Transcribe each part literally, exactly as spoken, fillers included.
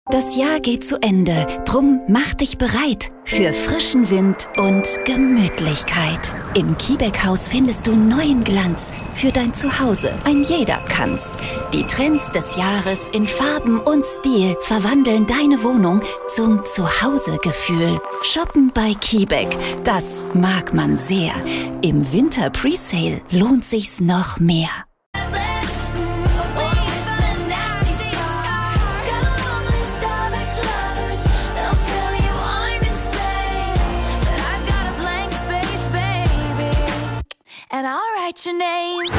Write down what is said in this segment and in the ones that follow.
Das Jahr geht zu Ende, drum mach dich bereit für frischen Wind und Gemütlichkeit. Im Kiebeck-Haus findest du neuen Glanz für dein Zuhause. Ein jeder kann's. Die Trends des Jahres in Farben und Stil verwandeln deine Wohnung zum Zuhausegefühl. Shoppen bei Kiebeck, das mag man sehr. Im Winter-Presale lohnt sich's noch mehr. And I'll write your name.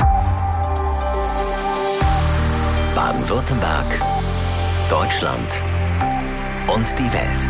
Baden-Württemberg, Deutschland und die Welt.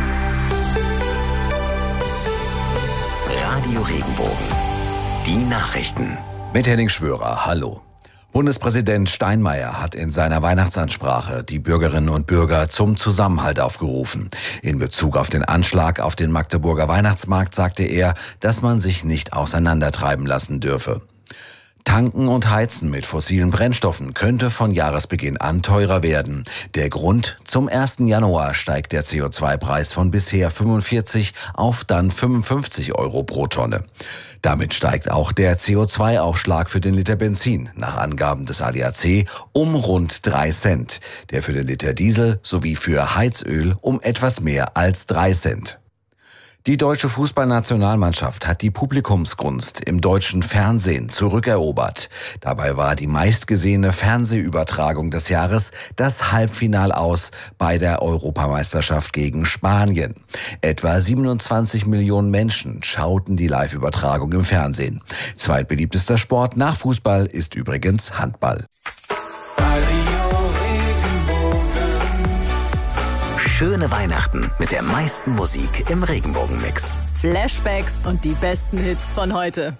Radio Regenbogen. Die Nachrichten. Mit Henning Schwörer, hallo. Bundespräsident Steinmeier hat in seiner Weihnachtsansprache die Bürgerinnen und Bürger zum Zusammenhalt aufgerufen. In Bezug auf den Anschlag auf den Magdeburger Weihnachtsmarkt sagte er, dass man sich nicht auseinandertreiben lassen dürfe. Tanken und Heizen mit fossilen Brennstoffen könnte von Jahresbeginn an teurer werden. Der Grund: zum ersten Januar steigt der C O zwei Preis von bisher fünfundvierzig auf dann fünfundfünfzig Euro pro Tonne. Damit steigt auch der C O zwei Aufschlag für den Liter Benzin, nach Angaben des A D A C, um rund drei Cent. Der für den Liter Diesel sowie für Heizöl um etwas mehr als drei Cent. Die deutsche Fußballnationalmannschaft hat die Publikumsgunst im deutschen Fernsehen zurückerobert. Dabei war die meistgesehene Fernsehübertragung des Jahres das Halbfinal-Aus bei der Europameisterschaft gegen Spanien. Etwa siebenundzwanzig Millionen Menschen schauten die Live-Übertragung im Fernsehen. Zweitbeliebtester Sport nach Fußball ist übrigens Handball. Schöne Weihnachten mit der meisten Musik im Regenbogenmix. Flashbacks und die besten Hits von heute.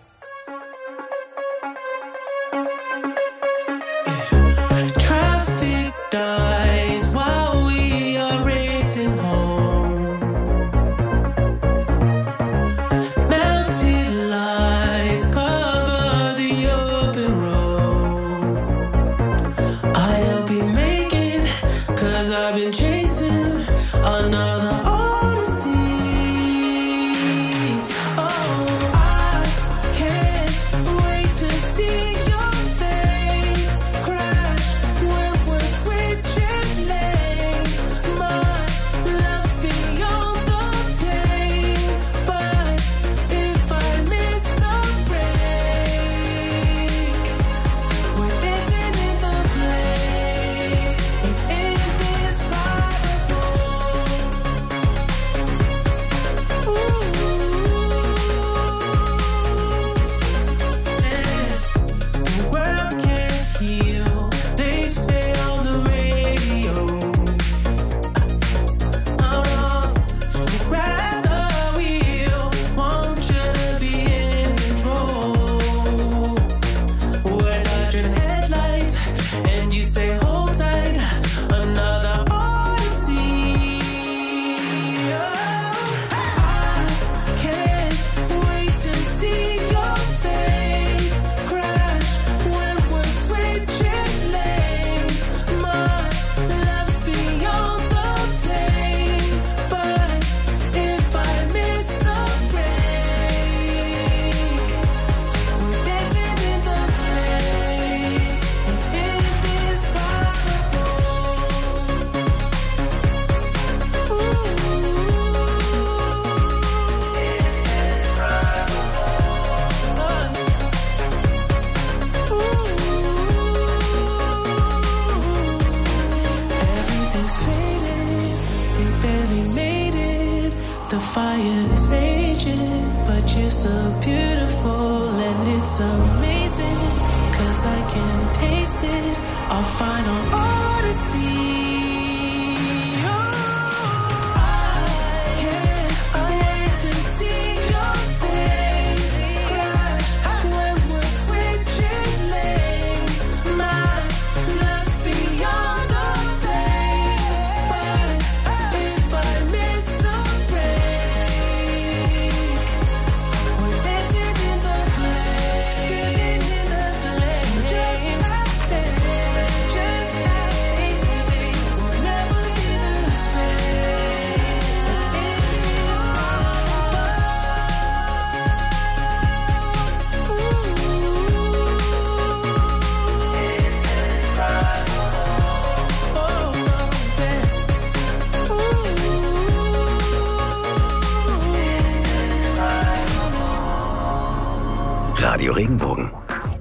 Radio Regenbogen.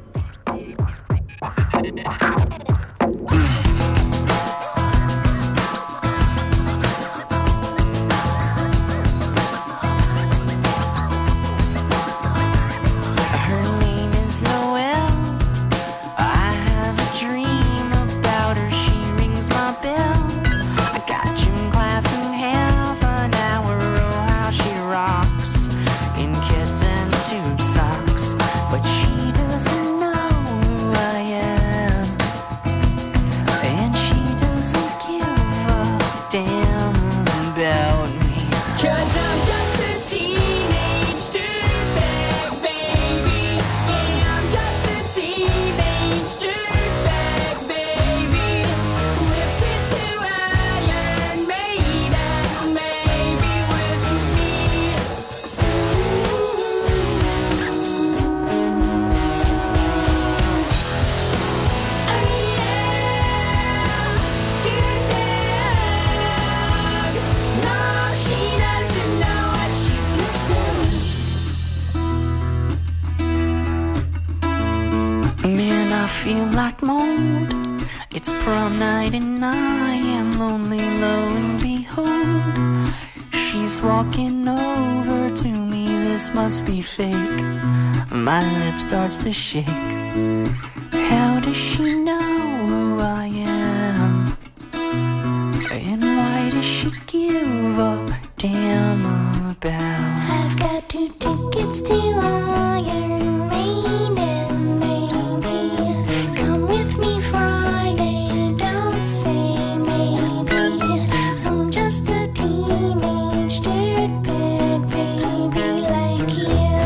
feel like mold. It's prom night and I am lonely, lo and behold, she's walking over to me. This must be fake. My lip starts to shake. How does she know who I am? And why does she give a damn about? I've got two tickets to Iron Maiden, baby. Come with me Friday, don't say maybe. I'm just a teenage dirtbag baby like you.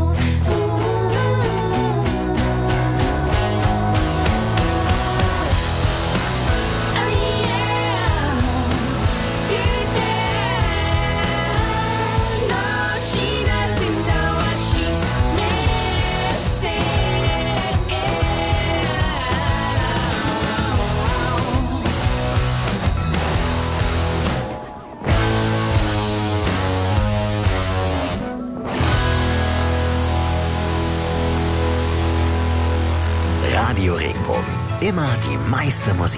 Oh yeah, dirtbag. No, she doesn't know what she's missing. Radio Regenbogen. Immer die meiste Musik.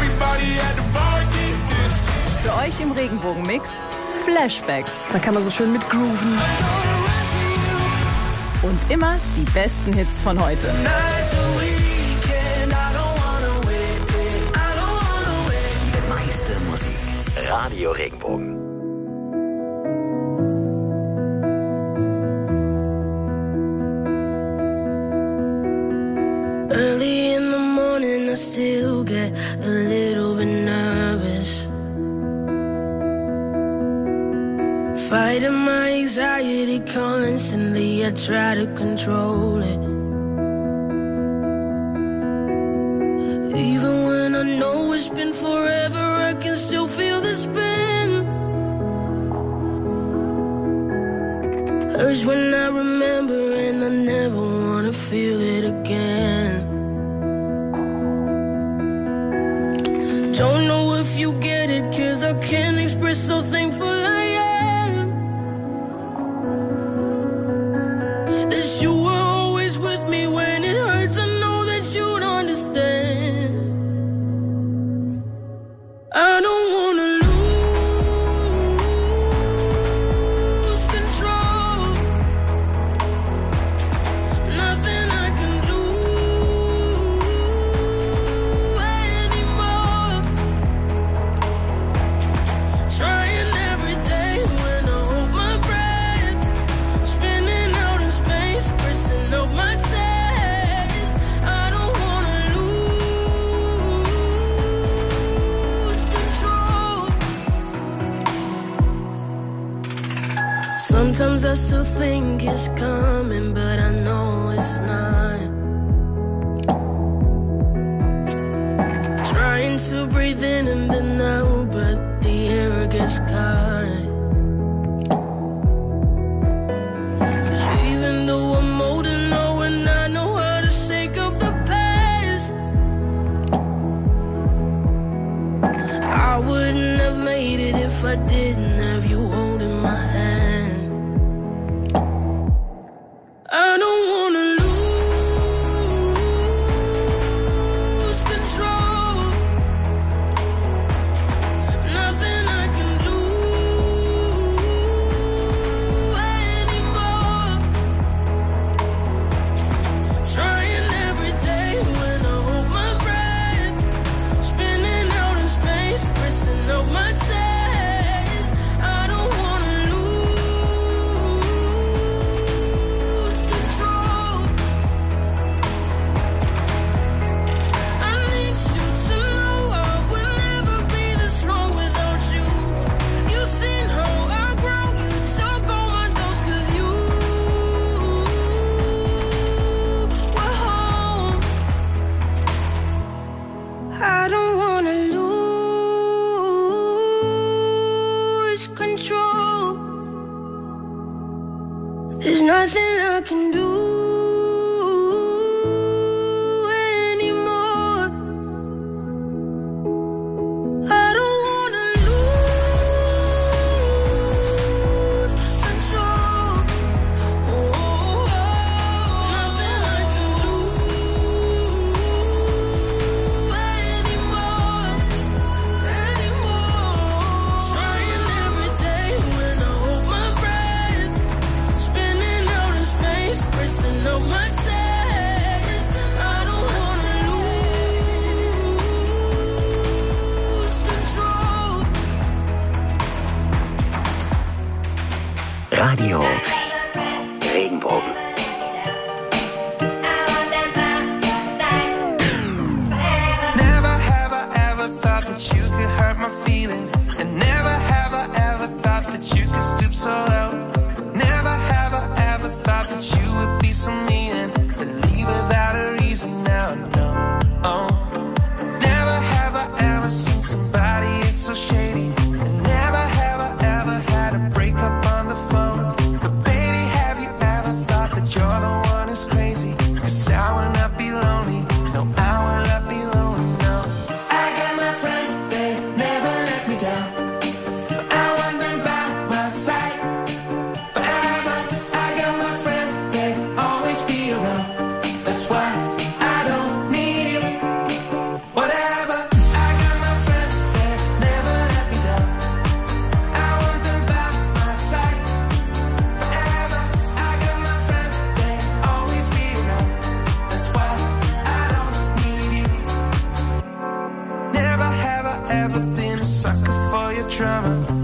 Für euch im Regenbogen-Mix Flashbacks. Da kann man so schön mit grooven. Und immer die besten Hits von heute. Die meiste Musik. Radio Regenbogen. Early in the morning I still get a little bit nervous, fighting my anxiety constantly. I try to control it, even when I know it's been forever, I can still feel the spin. Urge when I remember and I never wanna feel it again. Don't know if you get it, cause I can't express how thankful I am that you were always with me when it hurts. I know that you'd understand. I don't wanna lose control. Nothing I can do anymore. Trying every day when I hold my breath, spinning out in space, pressing up my chest. I don't wanna lose control. Sometimes I still think it's coming, but I know it's not. Trying to breathe in and then out, but the air gets caught. 'Cause even though I'm older now and I know how to shake off the past, I wouldn't have made it if I didn't have you holding my hand. I don't wanna lose I can do anymore. I don't wanna lose control. Oh, nothing I can do anymore, anymore. Trying every day when I hold my breath, spinning out in space, pressing up my chest. I don't wanna lose control. Radio Regenbogen. Never have I ever thought that you could hurt my feelings, and never have I ever thought that you could stoop so low. Never have I ever thought that you would be so mean and leave without a reason. Now I know. Oh. Never have I ever seen somebody act so shady, and never have I ever had a breakup on the phone. But baby, have you ever thought that you're the one who's crazy? 'Cause I will not be lonely. No, I will not be lonely. No, I got my friends, they never let me down. I want them by my side forever. I got my friends, they always be around. That's why I don't need you. Whatever. I got my friends, they never let me down. I want them by my side forever. I got my friends, they always be around. That's why I don't need you. Never have I ever been a sucker for your drama.